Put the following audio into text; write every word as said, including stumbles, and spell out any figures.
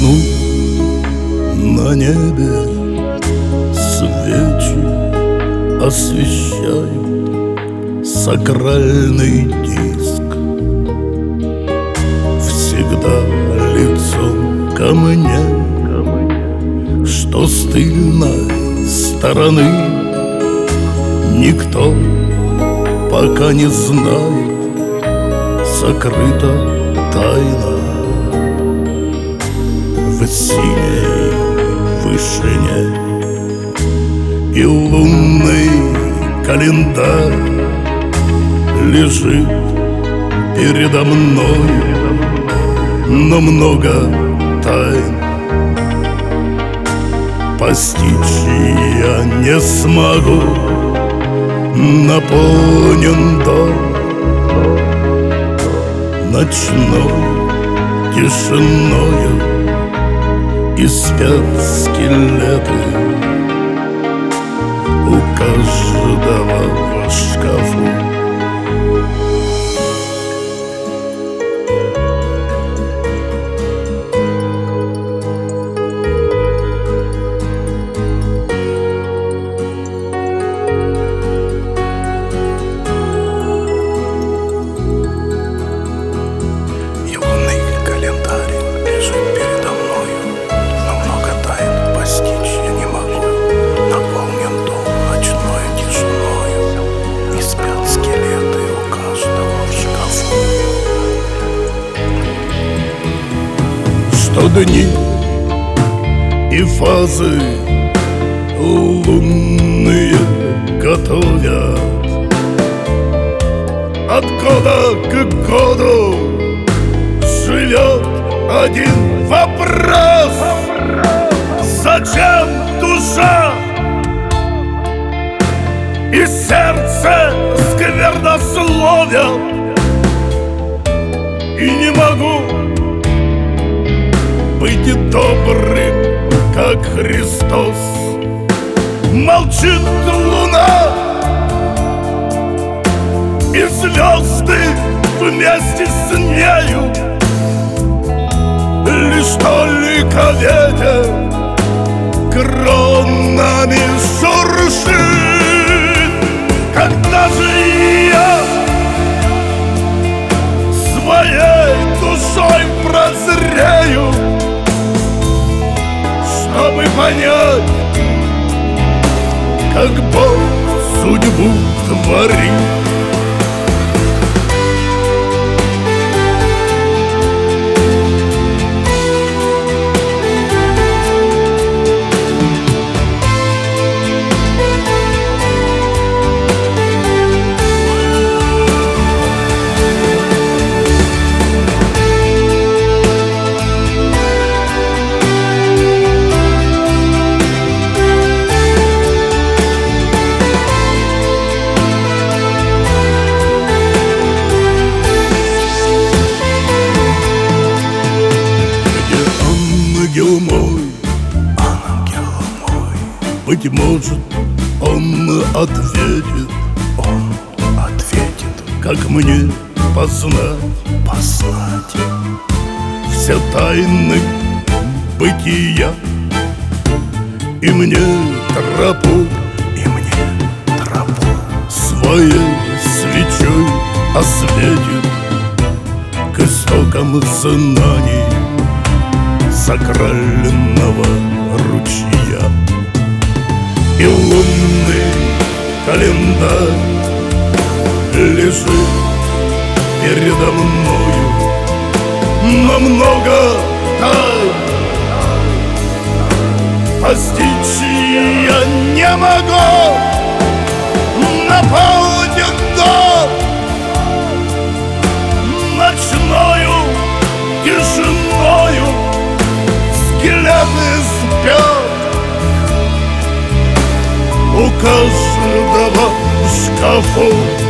весну на небе свечи освещают сакральный диск. Всегда лицом ко мне, что с тыльной стороны никто пока не знает, сокрыта тайна в синей вышине. И лунный календарь лежит передо мной, но много тайн постичь я не смогу. Наполнен дом ночной тишиною, и спят скелеты у каждого в шкафу. Что дни и фазы лунные готовят от года к году. Живет один вопрос: зачем душа и сердце сквернословят? И не могу быть добрым, как Христос. Молчит луна, и звезды вместе с нею лишь только ветер кронами шуршит. Когда же я своей душой прозрею, чтобы понять, как Бог судьбу творит? Ангел мой, ангел мой, быть может, он ответит, он ответит, как мне познать, познать все тайны бытия, и мне тропу, и мне тропу своей свечой осветит к истокам знаний сакрального ручья. И лунный календарь лежит передо мною, но много тайн постичь я не могу. Наполнен дом ночною тишиною, скелеты спят у каждого в шкафу.